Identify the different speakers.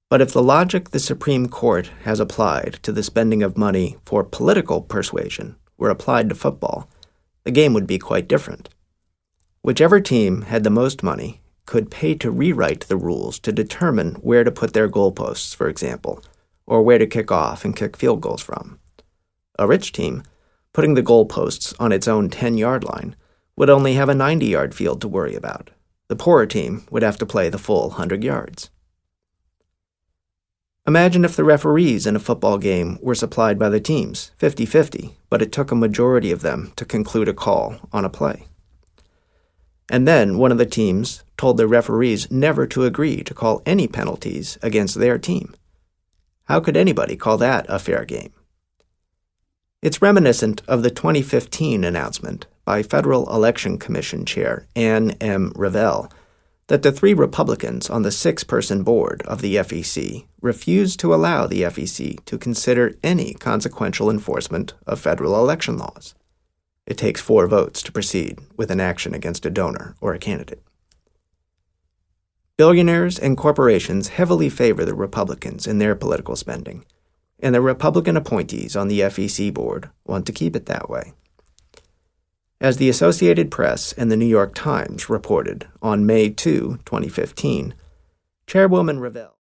Speaker 1: But if the logic the Supreme Court has applied to the spending of money for political persuasion were applied to football, the game would be quite different. Whichever team had the most money could pay to rewrite the rules to determine where to put their goalposts, for example, or where to kick off and kick field goals from. A rich team, putting the goalposts on its own 10-yard line, would only have a 90-yard field to worry about. The poorer team would have to play the full 100 yards. Imagine if the referees in a football game were supplied by the teams, 50-50, but it took a majority of them to conclude a call on a play. And then one of the teams told the referees never to agree to call any penalties against their team. How could anybody call that a fair game? It's reminiscent of the 2015 announcement by Federal Election Commission Chair Anne M. Revelle that the 3 Republicans on the 6-person board of the FEC refused to allow the FEC to consider any consequential enforcement of federal election laws. It takes 4 votes to proceed with an action against a donor or a candidate. Billionaires and corporations heavily favor the Republicans in their political spending, and the Republican appointees on the FEC board want to keep it that way. As the Associated Press and the New York Times reported on May 2, 2015, Chairwoman Revelle